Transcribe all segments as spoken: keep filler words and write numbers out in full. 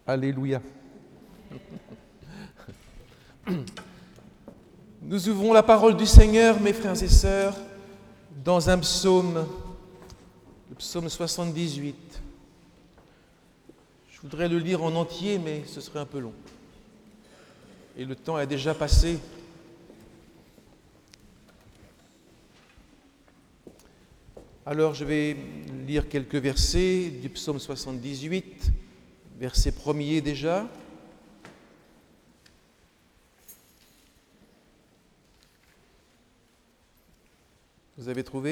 Alléluia. Nous ouvrons la parole du Seigneur, mes frères et sœurs, dans un psaume, le psaume soixante-dix-huit. Je voudrais le lire en entier, mais ce serait un peu long. Et le temps est déjà passé. Alors je vais lire quelques versets du psaume soixante-dix-huit, verset premier déjà. Vous avez trouvé ?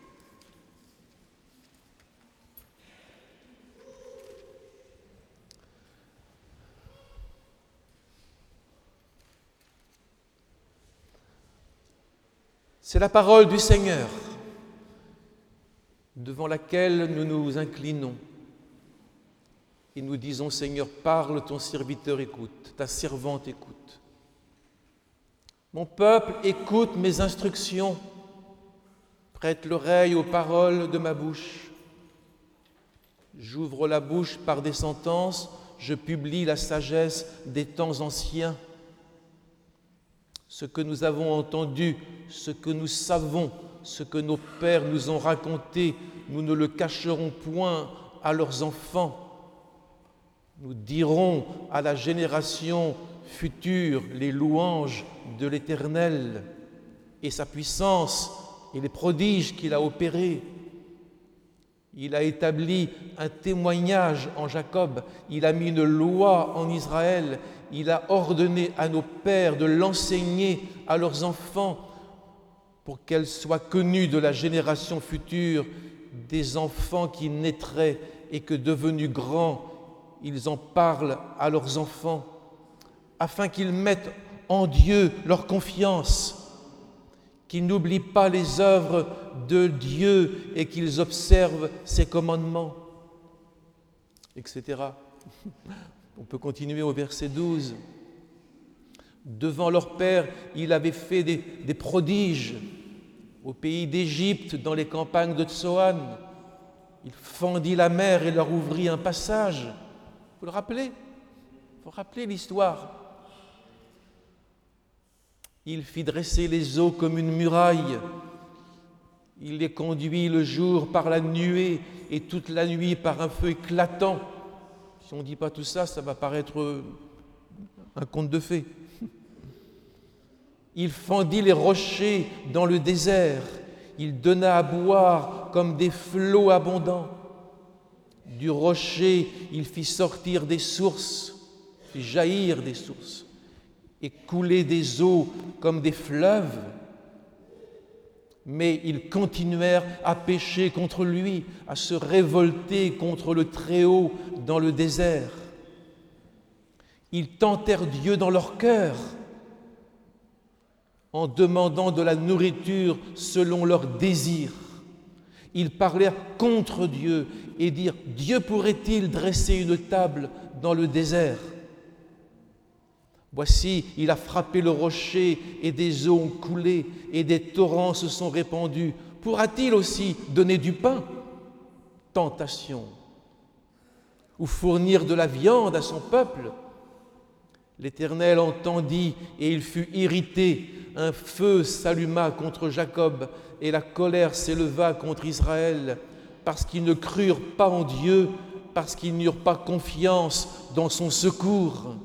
C'est la parole du Seigneur, devant laquelle nous nous inclinons et nous disons: Seigneur, parle, ton serviteur écoute, ta servante écoute. Mon peuple écoute mes instructions, prête l'oreille aux paroles de ma bouche. J'ouvre la bouche par des sentences, je publie la sagesse des temps anciens. Ce que nous avons entendu, ce que nous savons, ce que nos pères nous ont raconté, nous ne le cacherons point à leurs enfants. Nous dirons à la génération future les louanges de l'Éternel et sa puissance et les prodiges qu'il a opérés. Il a établi un témoignage en Jacob, il a mis une loi en Israël, il a ordonné à nos pères de l'enseigner à leurs enfants pour qu'elle soit connue de la génération future, des enfants qui naîtraient et que devenus grands, ils en parlent à leurs enfants, afin qu'ils mettent en Dieu leur confiance, qu'ils n'oublient pas les œuvres de Dieu et qu'ils observent ses commandements, et cetera. On peut continuer au verset douze. Devant leur père, il avait fait des, des prodiges au pays d'Égypte, dans les campagnes de Tsoan. Il fendit la mer et leur ouvrit un passage. Vous le rappelez ? Il faut rappeler l'histoire. Il fit dresser les eaux comme une muraille. Il les conduit le jour par la nuée et toute la nuit par un feu éclatant. Si on ne dit pas tout ça, ça va paraître un conte de fées. Il fendit les rochers dans le désert. Il donna à boire comme des flots abondants. Du rocher, il fit sortir des sources, fit jaillir des sources et couler des eaux comme des fleuves. Mais ils continuèrent à pécher contre lui, à se révolter contre le Très-Haut dans le désert. Ils tentèrent Dieu dans leur cœur en demandant de la nourriture selon leurs désirs. Ils parlèrent contre Dieu et dirent: Dieu pourrait-il dresser une table dans le désert ? Voici, il a frappé le rocher et des eaux ont coulé et des torrents se sont répandus. Pourra-t-il aussi donner du pain ? Tentation. Ou fournir de la viande à son peuple ? L'Éternel entendit et il fut irrité. Un feu s'alluma contre Jacob et la colère s'éleva contre Israël, parce qu'ils ne crurent pas en Dieu, parce qu'ils n'eurent pas confiance dans son secours.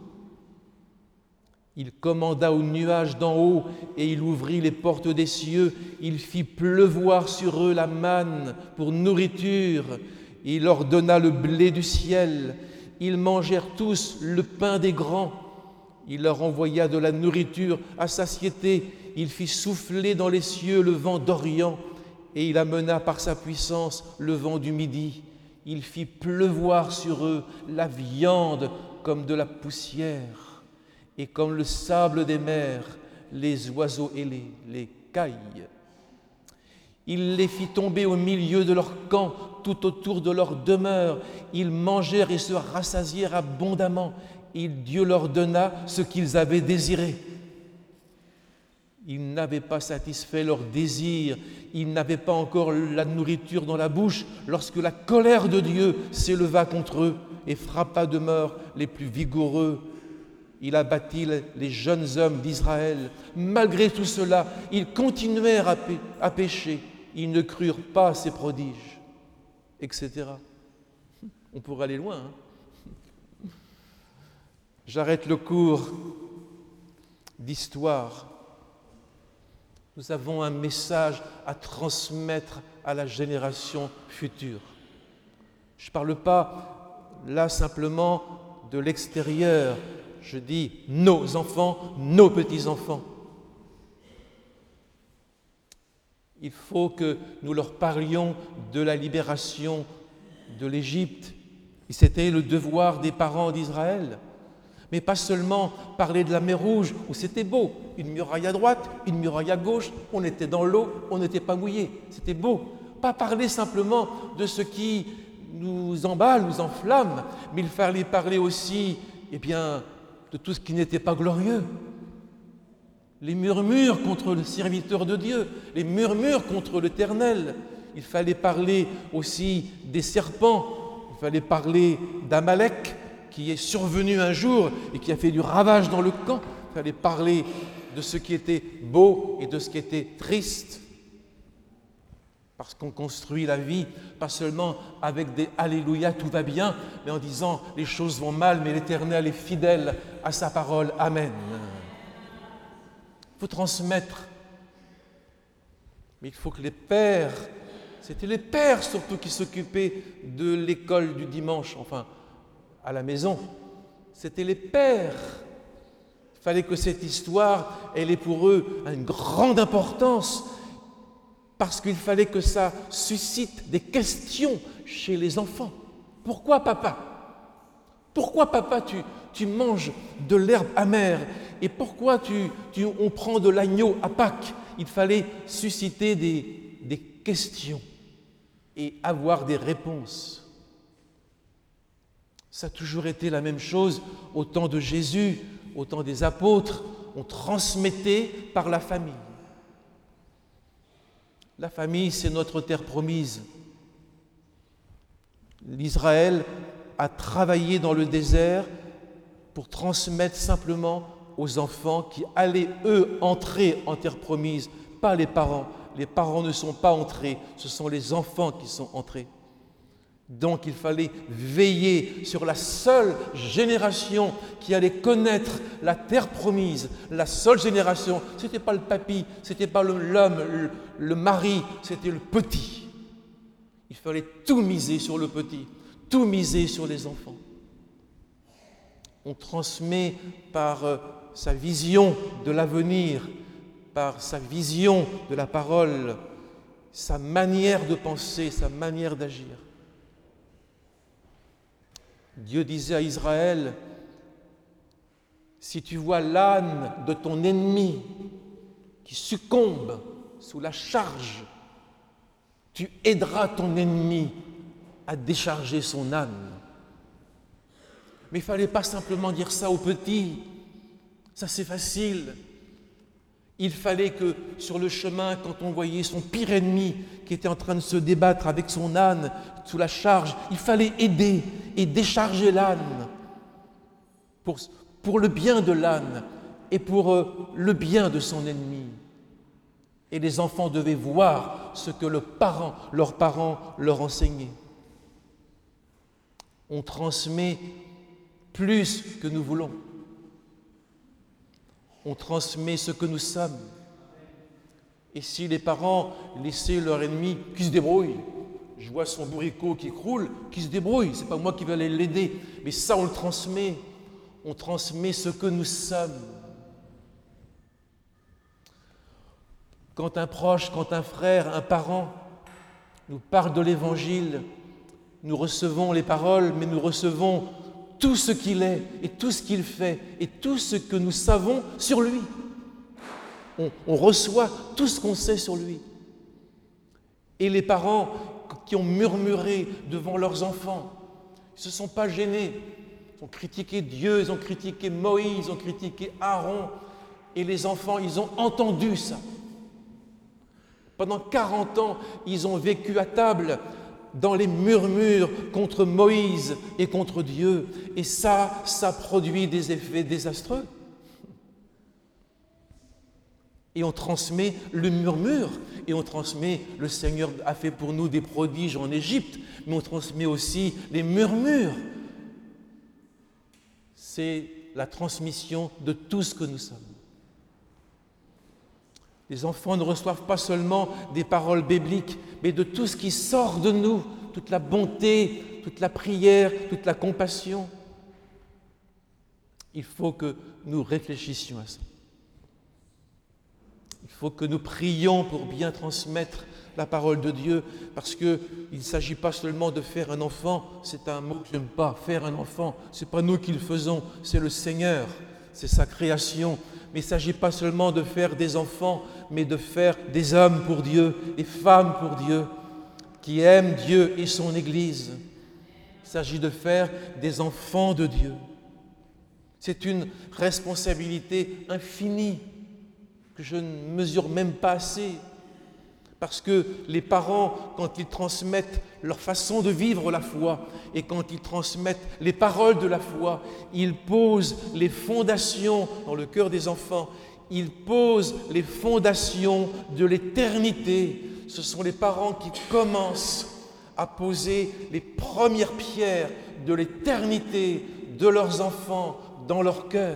Il commanda aux nuages d'en haut et il ouvrit les portes des cieux. Il fit pleuvoir sur eux la manne pour nourriture. Il leur donna le blé du ciel. Ils mangèrent tous le pain des grands. Il leur envoya de la nourriture à satiété. Il fit souffler dans les cieux le vent d'Orient et il amena par sa puissance le vent du Midi. Il fit pleuvoir sur eux la viande comme de la poussière. Et comme le sable des mers, les oiseaux ailés, les cailles. Il les fit tomber au milieu de leur camp, tout autour de leur demeure. Ils mangèrent et se rassasièrent abondamment. Et Dieu leur donna ce qu'ils avaient désiré. Ils n'avaient pas satisfait leur désir, ils n'avaient pas encore la nourriture dans la bouche lorsque la colère de Dieu s'éleva contre eux et frappa de mort les plus vigoureux. Il abattit les jeunes hommes d'Israël. Malgré tout cela, ils continuèrent à, pê- à pécher. Ils ne crurent pas à ses prodiges, et cetera. On pourrait aller loin. Hein. J'arrête le cours d'histoire. Nous avons un message à transmettre à la génération future. Je ne parle pas là simplement de l'extérieur. Je dis nos enfants, nos petits-enfants. Il faut que nous leur parlions de la libération de l'Égypte. Et c'était le devoir des parents d'Israël. Mais pas seulement parler de la mer Rouge, où c'était beau, une muraille à droite, une muraille à gauche, on était dans l'eau, on n'était pas mouillé, c'était beau. Pas parler simplement de ce qui nous emballe, nous enflamme, mais il fallait parler aussi, eh bien, de tout ce qui n'était pas glorieux. Les murmures contre le serviteur de Dieu, les murmures contre l'Éternel. Il fallait parler aussi des serpents, il fallait parler d'Amalek, qui est survenu un jour et qui a fait du ravage dans le camp. Il fallait parler de ce qui était beau et de ce qui était triste. Parce qu'on construit la vie, pas seulement avec des « Alléluia, tout va bien », mais en disant « les choses vont mal, mais l'Éternel est fidèle à sa parole, Amen ». Il faut transmettre. Mais il faut que les pères, c'était les pères surtout qui s'occupaient de l'école du dimanche, enfin, à la maison. C'était les pères. Il fallait que cette histoire, elle ait pour eux une grande importance, parce qu'il fallait que ça suscite des questions chez les enfants. Pourquoi papa? Pourquoi papa tu, tu manges de l'herbe amère? Et pourquoi tu, tu, on prend de l'agneau à Pâques? Il fallait susciter des, des questions et avoir des réponses. Ça a toujours été la même chose au temps de Jésus, au temps des apôtres. On transmettait par la famille. La famille, c'est notre terre promise. L'Israël a travaillé dans le désert pour transmettre simplement aux enfants qui allaient, eux, entrer en terre promise, pas les parents. Les parents ne sont pas entrés, ce sont les enfants qui sont entrés. Donc il fallait veiller sur la seule génération qui allait connaître la terre promise. La seule génération, ce n'était pas le papy, ce n'était pas l'homme, le, le mari, c'était le petit. Il fallait tout miser sur le petit, tout miser sur les enfants. On transmet par euh, sa vision de l'avenir, par sa vision de la parole, sa manière de penser, sa manière d'agir. Dieu disait à Israël, si tu vois l'âne de ton ennemi qui succombe sous la charge, tu aideras ton ennemi à décharger son âne. Mais il ne fallait pas simplement dire ça aux petits, ça c'est facile. Il fallait que sur le chemin, quand on voyait son pire ennemi qui était en train de se débattre avec son âne sous la charge, il fallait aider et décharger l'âne pour, pour le bien de l'âne et pour euh, le bien de son ennemi. Et les enfants devaient voir ce que le parent, leurs parents leur enseignaient. On transmet plus que nous voulons. On transmet ce que nous sommes. Et si les parents laissaient leur ennemi qui se débrouille, je vois son bourricot qui croule, qui se débrouille, c'est pas moi qui vais aller l'aider, mais ça on le transmet. On transmet ce que nous sommes. Quand un proche, quand un frère, un parent nous parle de l'Évangile, nous recevons les paroles, mais nous recevons tout ce qu'il est et tout ce qu'il fait et tout ce que nous savons sur lui. On, on reçoit tout ce qu'on sait sur lui. Et les parents qui ont murmuré devant leurs enfants, ils ne se sont pas gênés. Ils ont critiqué Dieu, ils ont critiqué Moïse, ils ont critiqué Aaron. Et les enfants, ils ont entendu ça. Pendant quarante ans, ils ont vécu à table dans les murmures contre Moïse et contre Dieu. Et ça, ça produit des effets désastreux. Et on transmet le murmure, et on transmet, le Seigneur a fait pour nous des prodiges en Égypte, mais on transmet aussi les murmures. C'est la transmission de tout ce que nous sommes. Les enfants ne reçoivent pas seulement des paroles bibliques, mais de tout ce qui sort de nous, toute la bonté, toute la prière, toute la compassion. Il faut que nous réfléchissions à ça. Il faut que nous prions pour bien transmettre la parole de Dieu, parce qu'il ne s'agit pas seulement de faire un enfant, c'est un mot que je n'aime pas, faire un enfant, ce n'est pas nous qui le faisons, c'est le Seigneur, c'est sa création. Mais il ne s'agit pas seulement de faire des enfants, mais de faire des hommes pour Dieu, des femmes pour Dieu, qui aiment Dieu et son Église. Il s'agit de faire des enfants de Dieu. C'est une responsabilité infinie que je ne mesure même pas assez. Parce que les parents, quand ils transmettent leur façon de vivre la foi et quand ils transmettent les paroles de la foi, ils posent les fondations dans le cœur des enfants, ils posent les fondations de l'éternité. Ce sont les parents qui commencent à poser les premières pierres de l'éternité de leurs enfants dans leur cœur.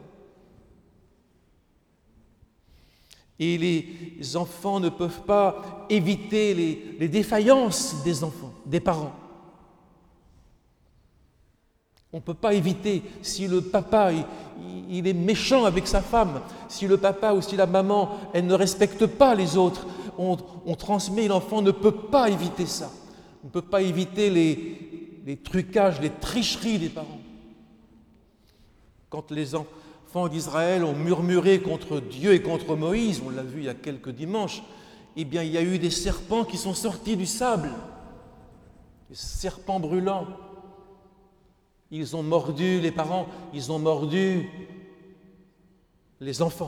Et les enfants ne peuvent pas éviter les, les défaillances des enfants, des parents. On ne peut pas éviter, si le papa il, il est méchant avec sa femme, si le papa ou si la maman, elle ne respecte pas les autres, on, on transmet, l'enfant ne peut pas éviter ça. On ne peut pas éviter les, les trucages, les tricheries des parents. Quand les enfants d'Israël ont murmuré contre Dieu et contre Moïse, on l'a vu il y a quelques dimanches, eh bien il y a eu des serpents qui sont sortis du sable, des serpents brûlants. Ils ont mordu les parents, ils ont mordu les enfants.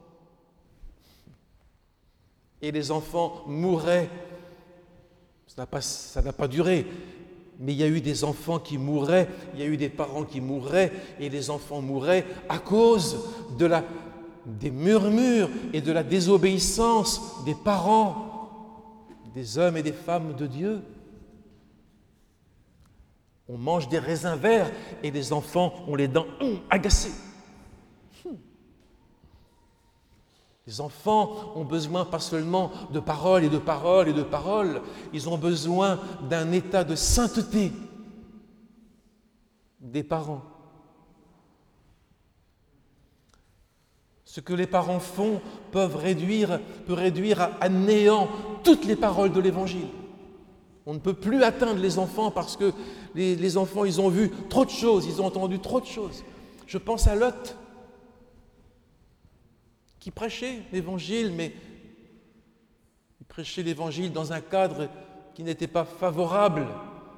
Et les enfants mouraient. Ça n'a pas, ça n'a pas duré. Mais il y a eu des enfants qui mouraient, il y a eu des parents qui mouraient, et les enfants mouraient à cause de la, des murmures et de la désobéissance des parents, des hommes et des femmes de Dieu. On mange des raisins verts et les enfants ont les dents hum, agacées. Hum. Les enfants ont besoin pas seulement de paroles et de paroles et de paroles, ils ont besoin d'un état de sainteté des parents. Ce que les parents font peuvent réduire, peut réduire à, à néant toutes les paroles de l'Évangile. On ne peut plus atteindre les enfants parce que les, les enfants, ils ont vu trop de choses, ils ont entendu trop de choses. Je pense à Lot, qui prêchait l'Évangile, mais il prêchait l'Évangile dans un cadre qui n'était pas favorable.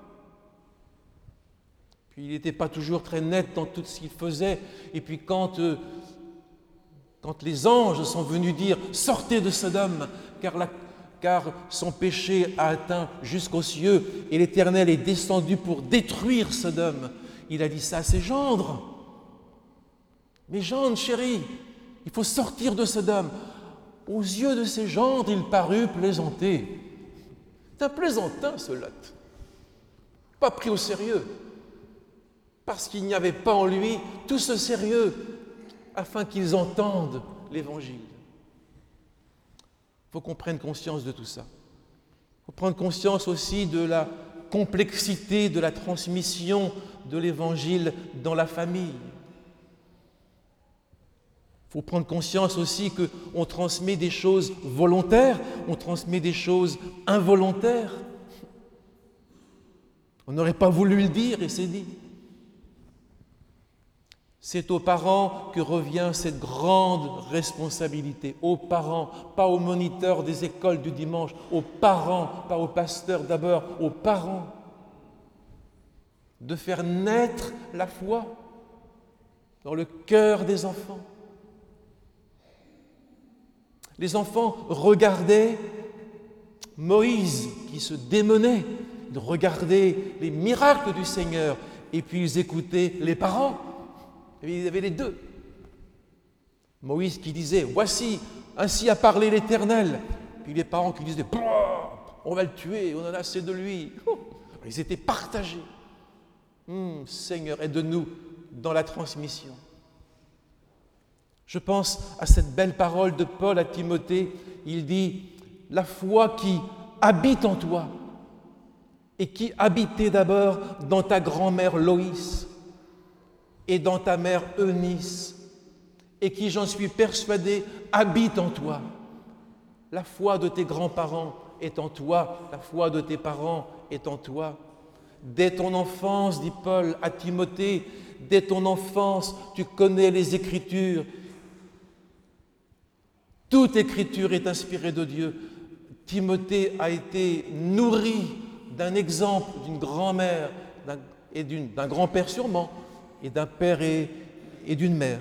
Puis il n'était pas toujours très net dans tout ce qu'il faisait. Et puis quand, euh, quand les anges sont venus dire « Sortez de Sodome, car, la, car son péché a atteint jusqu'aux cieux, et l'Éternel est descendu pour détruire Sodome », il a dit ça à ses gendres. « Mes gendres chéris, il faut sortir de Sodome. » Aux yeux de ses gendres, il parut plaisanter. C'est un plaisantin, ce Lot. Pas pris au sérieux. Parce qu'il n'y avait pas en lui tout ce sérieux afin qu'ils entendent l'Évangile. Il faut qu'on prenne conscience de tout ça. Il faut prendre conscience aussi de la complexité de la transmission de l'Évangile dans la famille. Il faut prendre conscience aussi qu'on transmet des choses volontaires, on transmet des choses involontaires. On n'aurait pas voulu le dire et c'est dit. C'est aux parents que revient cette grande responsabilité. Aux parents, pas aux moniteurs des écoles du dimanche, aux parents, pas aux pasteurs d'abord, aux parents. De faire naître la foi dans le cœur des enfants. Les enfants regardaient Moïse qui se démenait ils regardaient les miracles du Seigneur et puis ils écoutaient les parents. Et ils avaient les deux. Moïse qui disait « Voici, ainsi a parlé l'Éternel ». Puis les parents qui disaient « On va le tuer, on en a assez de lui ». Ils étaient partagés. Hum, Seigneur, aide-nous dans la transmission. Je pense à cette belle parole de Paul à Timothée. Il dit « La foi qui habite en toi et qui habitait d'abord dans ta grand-mère Loïs et dans ta mère Eunice et qui, j'en suis persuadé, habite en toi. La foi de tes grands-parents est en toi, la foi de tes parents est en toi. Dès ton enfance, dit Paul à Timothée, dès ton enfance, tu connais les Écritures. Toute Écriture est inspirée de Dieu. Timothée a été nourri d'un exemple d'une grand-mère d'un, et d'une, d'un grand-père sûrement, et d'un père et, et d'une mère.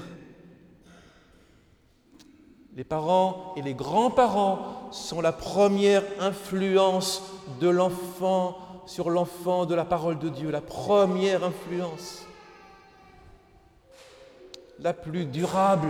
Les parents et les grands-parents sont la première influence de l'enfant sur l'enfant de la parole de Dieu, la première influence, la plus durable.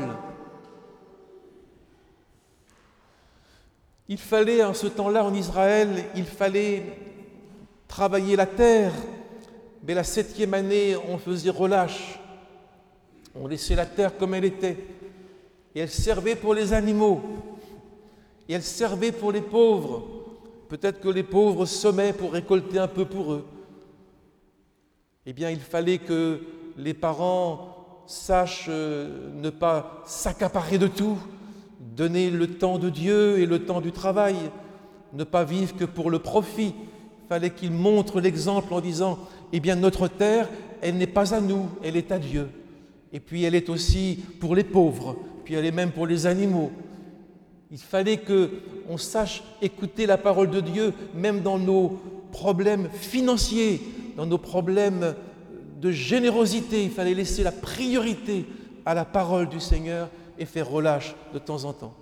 Il fallait, en ce temps-là, en Israël, il fallait travailler la terre, mais la septième année, on faisait relâche. On laissait la terre comme elle était. Et elle servait pour les animaux. Et elle servait pour les pauvres. Peut-être que les pauvres semaient pour récolter un peu pour eux. Eh bien, il fallait que les parents sachent ne pas s'accaparer de tout, donner le temps de Dieu et le temps du travail, ne pas vivre que pour le profit. Il fallait qu'ils montrent l'exemple en disant « Eh bien, notre terre, elle n'est pas à nous, elle est à Dieu. Et puis, elle est aussi pour les pauvres, puis elle est même pour les animaux. » Il fallait qu'on sache écouter la parole de Dieu, même dans nos problèmes financiers, dans nos problèmes de générosité. Il fallait laisser la priorité à la parole du Seigneur et faire relâche de temps en temps.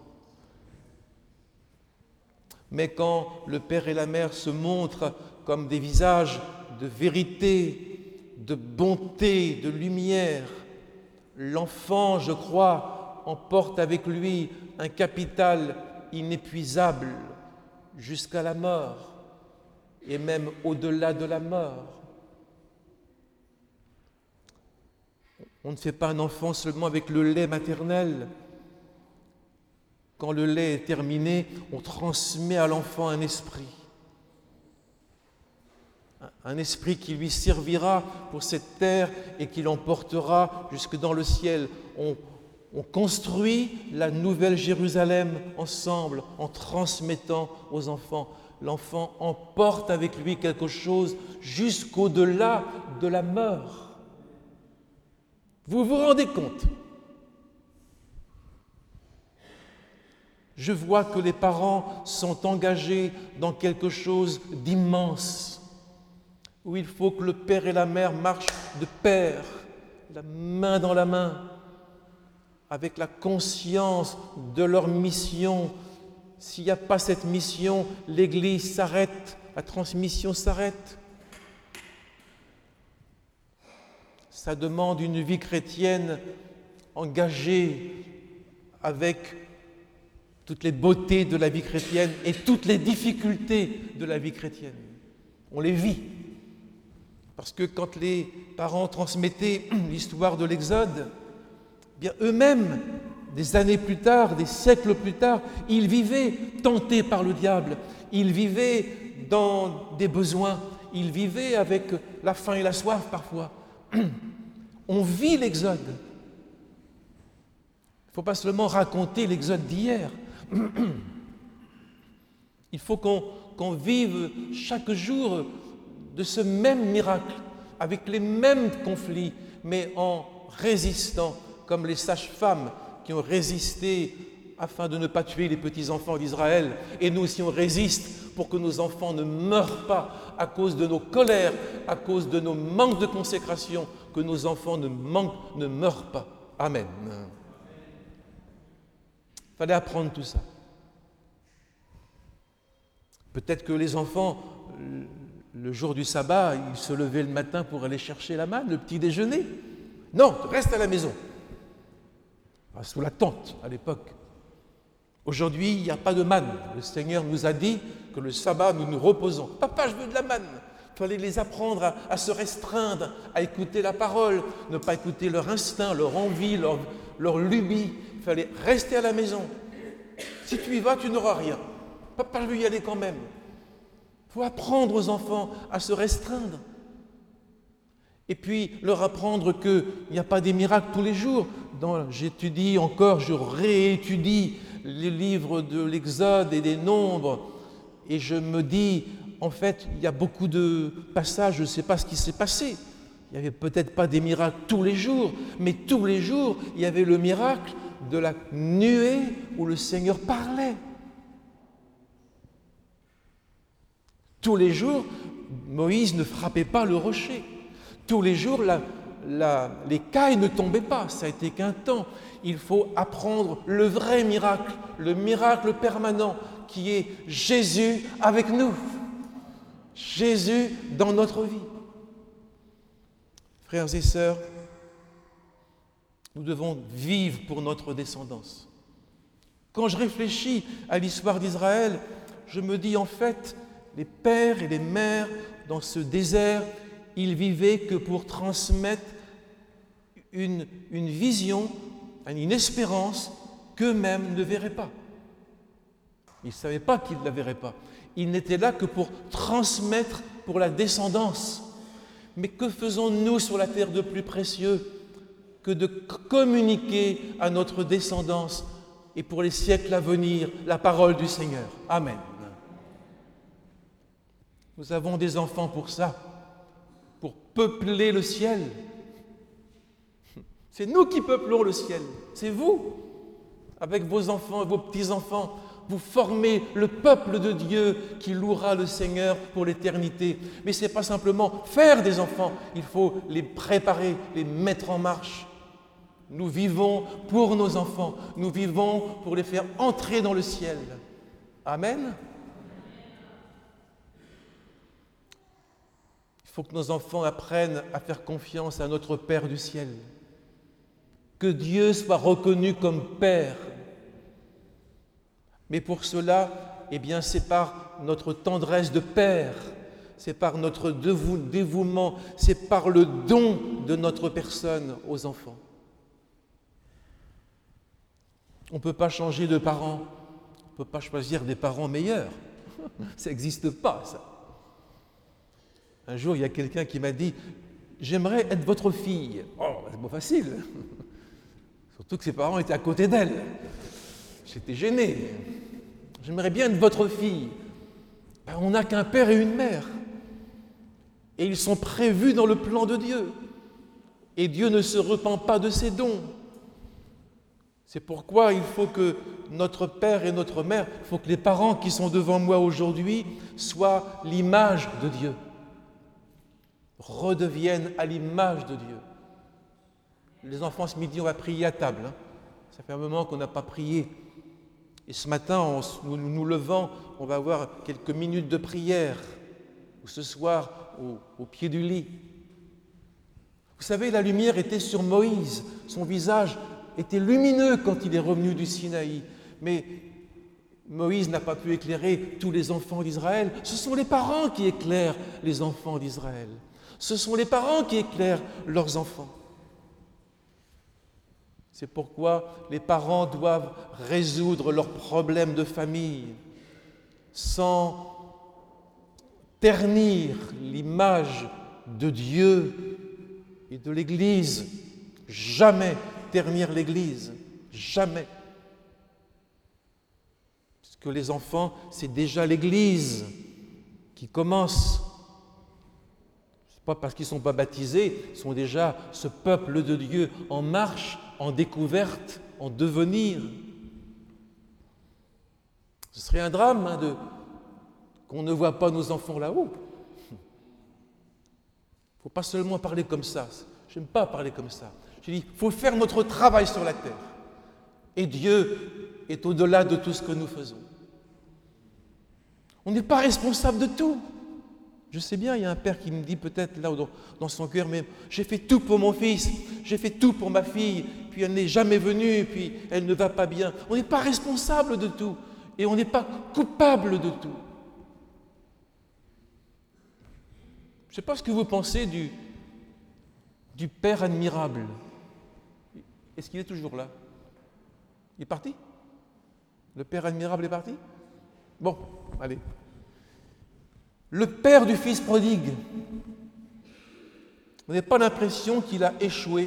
Mais quand le père et la mère se montrent comme des visages de vérité, de bonté, de lumière, l'enfant, je crois, emporte avec lui un capital inépuisable jusqu'à la mort et même au-delà de la mort. On ne fait pas un enfant seulement avec le lait maternel. Quand le lait est terminé, on transmet à l'enfant un esprit. Un esprit qui lui servira pour cette terre et qui l'emportera jusque dans le ciel. On, on construit la nouvelle Jérusalem ensemble en transmettant aux enfants. L'enfant emporte avec lui quelque chose jusqu'au-delà de la mort. Vous vous rendez compte? Je vois que les parents sont engagés dans quelque chose d'immense, où il faut que le père et la mère marchent de pair, la main dans la main, avec la conscience de leur mission. S'il n'y a pas cette mission, l'Église s'arrête, la transmission s'arrête. Ça demande une vie chrétienne engagée avec toutes les beautés de la vie chrétienne et toutes les difficultés de la vie chrétienne. On les vit. Parce que quand les parents transmettaient l'histoire de l'Exode, bien eux-mêmes, des années plus tard, des siècles plus tard, ils vivaient tentés par le diable, ils vivaient dans des besoins, ils vivaient avec la faim et la soif parfois. On vit l'Exode. Il ne faut pas seulement raconter l'Exode d'hier. Il faut qu'on, qu'on vive chaque jour de ce même miracle, avec les mêmes conflits, mais en résistant, comme les sages-femmes qui ont résisté afin de ne pas tuer les petits-enfants d'Israël. Et nous aussi, on résiste pour que nos enfants ne meurent pas à cause de nos colères, à cause de nos manques de consécration, que nos enfants ne, manquent, ne meurent pas. Amen. Il fallait apprendre tout ça. Peut-être que les enfants le jour du sabbat, il se levait le matin pour aller chercher la manne, le petit déjeuner. Non, reste à la maison. Sous la tente à l'époque. Aujourd'hui, il n'y a pas de manne. Le Seigneur nous a dit que le sabbat, nous nous reposons. Papa, je veux de la manne. Il fallait les apprendre à, à se restreindre, à écouter la parole, ne pas écouter leur instinct, leur envie, leur, leur lubie. Il fallait rester à la maison. Si tu y vas, tu n'auras rien. Papa, je veux y aller quand même. Il faut apprendre aux enfants à se restreindre. Et puis leur apprendre qu'il n'y a pas des miracles tous les jours. Dans, j'étudie encore, je réétudie les livres de l'Exode et des Nombres, et je me dis, en fait, il y a beaucoup de passages, je ne sais pas ce qui s'est passé. Il n'y avait peut-être pas des miracles tous les jours, mais tous les jours, il y avait le miracle de la nuée où le Seigneur parlait. Tous les jours, Moïse ne frappait pas le rocher. Tous les jours, la, la, les cailles ne tombaient pas. Ça a été qu'un temps. Il faut apprendre le vrai miracle, le miracle permanent qui est Jésus avec nous. Jésus dans notre vie. Frères et sœurs, nous devons vivre pour notre descendance. Quand je réfléchis à l'histoire d'Israël, je me dis en fait, les pères et les mères dans ce désert, ils vivaient que pour transmettre une, une vision, une espérance qu'eux-mêmes ne verraient pas. Ils ne savaient pas qu'ils ne la verraient pas. Ils n'étaient là que pour transmettre pour la descendance. Mais que faisons-nous sur la terre de plus précieux que de communiquer à notre descendance et pour les siècles à venir la parole du Seigneur. Amen. Nous avons des enfants pour ça, pour peupler le ciel. C'est nous qui peuplons le ciel, c'est vous. Avec vos enfants et vos petits-enfants, vous formez le peuple de Dieu qui louera le Seigneur pour l'éternité. Mais ce n'est pas simplement faire des enfants, il faut les préparer, les mettre en marche. Nous vivons pour nos enfants, nous vivons pour les faire entrer dans le ciel. Amen. Il faut que nos enfants apprennent à faire confiance à notre Père du ciel. Que Dieu soit reconnu comme Père. Mais pour cela, eh bien, c'est par notre tendresse de Père, c'est par notre dévouement, c'est par le don de notre personne aux enfants. On ne peut pas changer de parents, on ne peut pas choisir des parents meilleurs. Ça n'existe pas, ça. Un jour, il y a quelqu'un qui m'a dit « J'aimerais être votre fille. » Oh, c'est pas facile. Surtout que ses parents étaient à côté d'elle. J'étais gêné. J'aimerais bien être votre fille. Ben, on n'a qu'un père et une mère. Et ils sont prévus dans le plan de Dieu. Et Dieu ne se repent pas de ses dons. C'est pourquoi il faut que notre père et notre mère, il faut que les parents qui sont devant moi aujourd'hui soient l'image de Dieu. Redeviennent à l'image de Dieu. Les enfants, ce midi, on va prier à table. Hein. Ça fait un moment qu'on n'a pas prié. Et ce matin, en nous, nous levant, on va avoir quelques minutes de prière. Ou ce soir, au, au pied du lit. Vous savez, la lumière était sur Moïse. Son visage était lumineux quand il est revenu du Sinaï. Mais Moïse n'a pas pu éclairer tous les enfants d'Israël. Ce sont les parents qui éclairent les enfants d'Israël. Ce sont les parents qui éclairent leurs enfants. C'est pourquoi les parents doivent résoudre leurs problèmes de famille sans ternir l'image de Dieu et de l'Église. Jamais ternir l'Église, jamais. Parce que les enfants, c'est déjà l'Église qui commence. Ce n'est pas parce qu'ils ne sont pas baptisés, ils sont déjà ce peuple de Dieu en marche, en découverte, en devenir. Ce serait un drame hein, de, qu'on ne voit pas nos enfants là-haut. Il ne faut pas seulement parler comme ça. Je n'aime pas parler comme ça. Je dis, il faut faire notre travail sur la terre. Et Dieu est au-delà de tout ce que nous faisons. On n'est pas responsable de tout. Je sais bien, il y a un père qui me dit peut-être là dans, dans son cœur, mais j'ai fait tout pour mon fils, j'ai fait tout pour ma fille, puis elle n'est jamais venue, puis elle ne va pas bien. On n'est pas responsable de tout et on n'est pas coupable de tout. Je ne sais pas ce que vous pensez du, du Père admirable. Est-ce qu'il est toujours là? Il est parti? Le Père admirable est parti? Bon, allez. Le père du fils prodigue, vous n'avez pas l'impression qu'il a échoué,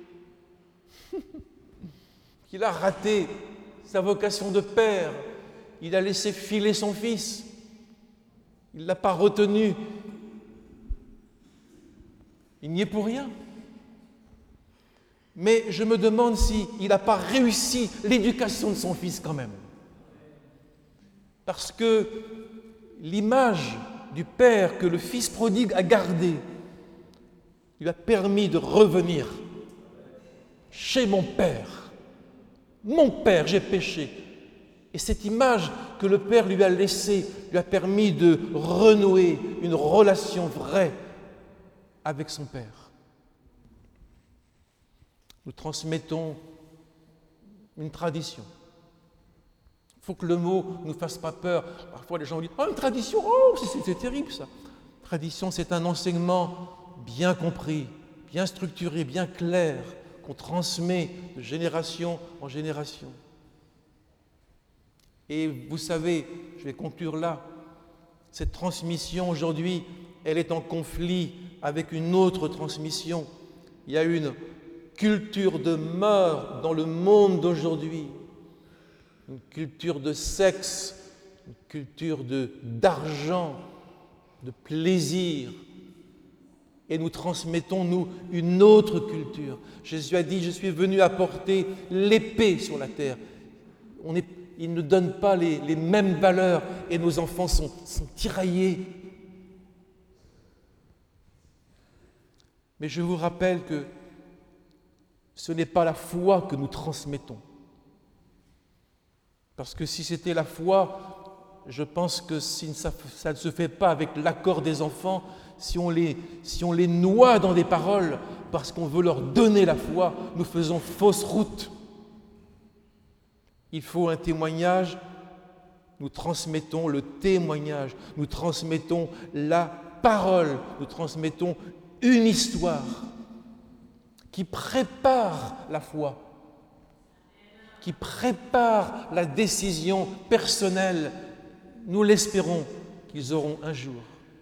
qu'il a raté sa vocation de père, il a laissé filer son fils, il ne l'a pas retenu, il n'y est pour rien. Mais je me demande s'il n'a pas réussi l'éducation de son fils quand même. Parce que l'image du père que le fils prodigue a gardé lui a permis de revenir chez mon père. Mon père, j'ai péché. Et cette image que le père lui a laissée lui a permis de renouer une relation vraie avec son père. Nous transmettons une tradition. Il faut que le mot ne nous fasse pas peur. Parfois, les gens disent « Oh, une tradition, oh, c'est, c'est terrible ça !» Tradition, c'est un enseignement bien compris, bien structuré, bien clair, qu'on transmet de génération en génération. Et vous savez, je vais conclure là, cette transmission aujourd'hui, elle est en conflit avec une autre transmission. Il y a une culture de mœurs dans le monde d'aujourd'hui. Une culture de sexe, une culture de, d'argent, de plaisir. Et nous transmettons, nous, une autre culture. Jésus a dit, je suis venu apporter l'épée sur la terre. On est, il ne donne pas les, les mêmes valeurs et nos enfants sont, sont tiraillés. Mais je vous rappelle que ce n'est pas la foi que nous transmettons. Parce que si c'était la foi, je pense que si ça, ça ne se fait pas avec l'accord des enfants, si on, les, si on les noie dans des paroles parce qu'on veut leur donner la foi, nous faisons fausse route. Il faut un témoignage, nous transmettons le témoignage, nous transmettons la parole, nous transmettons une histoire qui prépare la foi, qui prépare la décision personnelle, nous l'espérons, qu'ils auront un jour.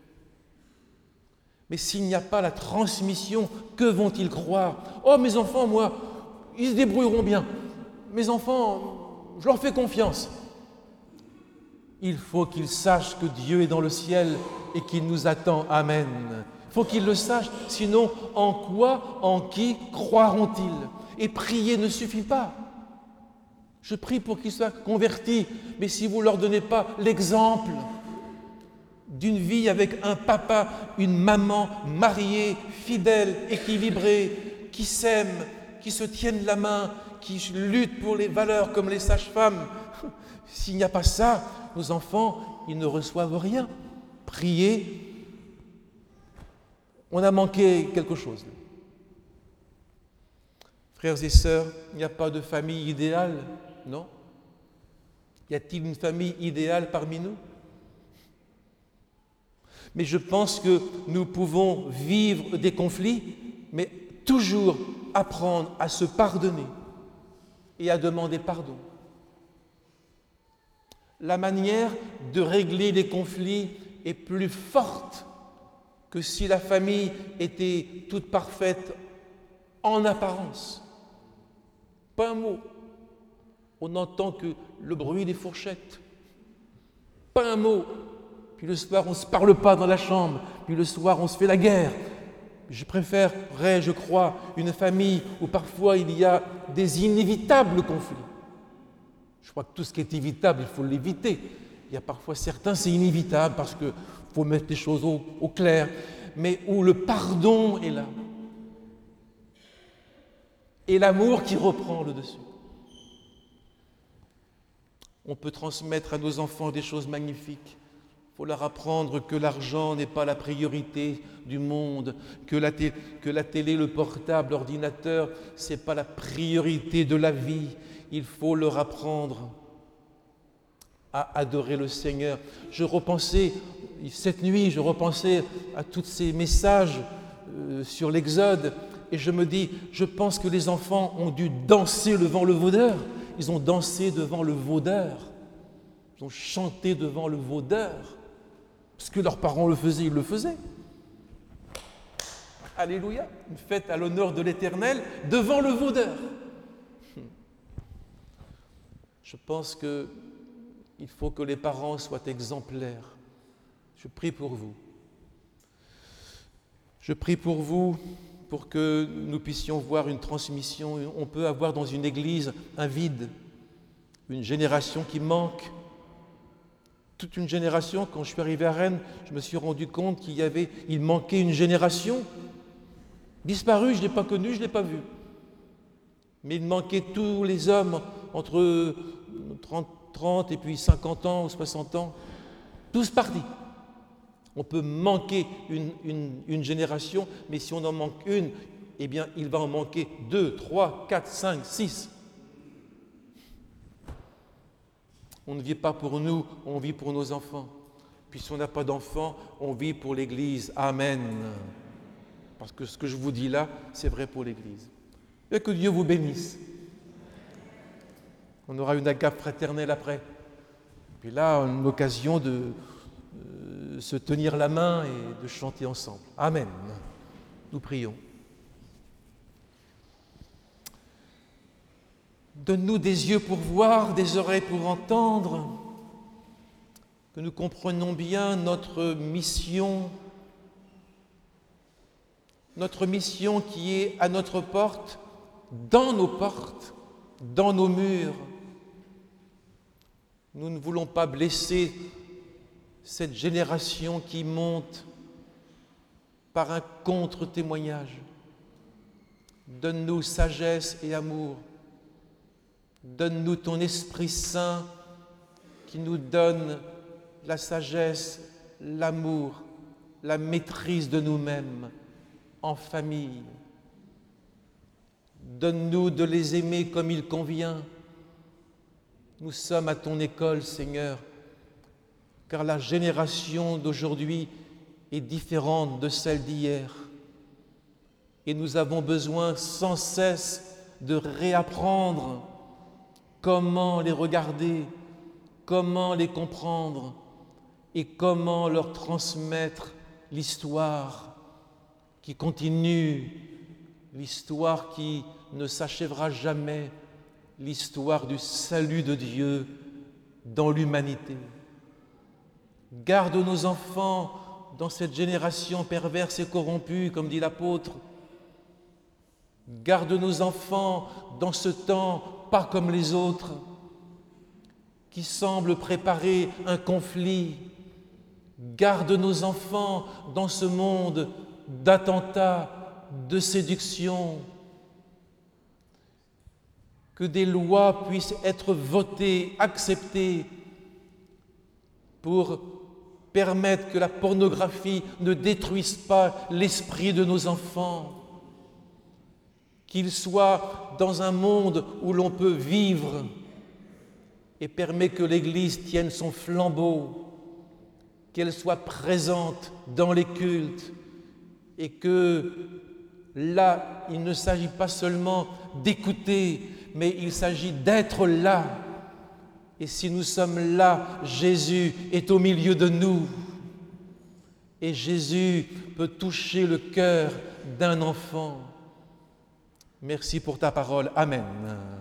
Mais s'il n'y a pas la transmission, que vont-ils croire? Oh, mes enfants, moi, ils se débrouilleront bien. Mes enfants, je leur fais confiance. Il faut qu'ils sachent que Dieu est dans le ciel et qu'il nous attend. Amen. Il faut qu'ils le sachent, sinon en quoi, en qui croiront-ils? Et prier ne suffit pas. Je prie pour qu'ils soient convertis, mais si vous ne leur donnez pas l'exemple d'une vie avec un papa, une maman mariée, fidèle, équilibrée, qui s'aiment, qui se tiennent la main, qui luttent pour les valeurs comme les sages-femmes, s'il n'y a pas ça, nos enfants, ils ne reçoivent rien. Prier, on a manqué quelque chose. Frères et sœurs, il n'y a pas de famille idéale, non? Y a-t-il une famille idéale parmi nous? Mais je pense que nous pouvons vivre des conflits, mais toujours apprendre à se pardonner et à demander pardon. La manière de régler les conflits est plus forte que si la famille était toute parfaite en apparence. Pas un mot. On n'entend que le bruit des fourchettes. Pas un mot. Puis le soir, on ne se parle pas dans la chambre. Puis le soir, on se fait la guerre. Je préférerais, je crois, une famille où parfois il y a des inévitables conflits. Je crois que tout ce qui est évitable, il faut l'éviter. Il y a parfois certains, c'est inévitable parce qu'il faut mettre les choses au, au clair. Mais où le pardon est là. Et l'amour qui reprend le dessus. On peut transmettre à nos enfants des choses magnifiques. Il faut leur apprendre que l'argent n'est pas la priorité du monde, que la, té- que la télé, le portable, l'ordinateur, ce n'est pas la priorité de la vie. Il faut leur apprendre à adorer le Seigneur. Je repensais, cette nuit, je repensais à tous ces messages euh, sur l'Exode, et je me dis, je pense que les enfants ont dû danser devant le vaudeur. Ils ont dansé devant le vaudeur. Ils ont chanté devant le vaudeur. Parce que leurs parents le faisaient, ils le faisaient. Alléluia, une fête à l'honneur de l'Éternel devant le vaudeur. Je pense que il faut que les parents soient exemplaires. Je prie pour vous. Je prie pour vous pour que nous puissions voir une transmission. On peut avoir dans une église un vide, une génération qui manque. Toute une génération, quand je suis arrivé à Rennes, je me suis rendu compte qu'il y avait, il manquait une génération. Disparue, je ne l'ai pas connue, je ne l'ai pas vue. Mais il manquait tous les hommes entre trente, trente et puis cinquante ans ou soixante ans, tous partis. On peut manquer une, une, une génération, mais si on en manque une, eh bien, il va en manquer deux, trois, quatre, cinq, six. On ne vit pas pour nous, on vit pour nos enfants. Puis si on n'a pas d'enfants, on vit pour l'Église. Amen. Parce que ce que je vous dis là, c'est vrai pour l'Église. Et que Dieu vous bénisse. On aura une agape fraternelle après. Puis là, une occasion de euh, se tenir la main et de chanter ensemble. Amen. Nous prions. Donne-nous des yeux pour voir, des oreilles pour entendre, que nous comprenions bien notre mission, notre mission qui est à notre porte, dans nos portes, dans nos murs. Nous ne voulons pas blesser cette génération qui monte par un contre-témoignage. Donne-nous sagesse et amour. Donne-nous ton Esprit Saint qui nous donne la sagesse, l'amour, la maîtrise de nous-mêmes en famille. Donne-nous de les aimer comme il convient. Nous sommes à ton école, Seigneur, car la génération d'aujourd'hui est différente de celle d'hier. Et nous avons besoin sans cesse de réapprendre comment les regarder, comment les comprendre et comment leur transmettre l'histoire qui continue, l'histoire qui ne s'achèvera jamais, l'histoire du salut de Dieu dans l'humanité. Garde nos enfants dans cette génération perverse et corrompue, comme dit l'apôtre. Garde nos enfants dans ce temps pas comme les autres, qui semblent préparer un conflit. Garde nos enfants dans ce monde d'attentats, de séduction. Que des lois puissent être votées, acceptées, pour permettre que la pornographie ne détruise pas l'esprit de nos enfants. Qu'ils soient dans un monde où l'on peut vivre et permet que l'Église tienne son flambeau, qu'elle soit présente dans les cultes et que là, il ne s'agit pas seulement d'écouter, mais il s'agit d'être là. Et si nous sommes là, Jésus est au milieu de nous. Et Jésus peut toucher le cœur d'un enfant. Merci pour ta parole. Amen.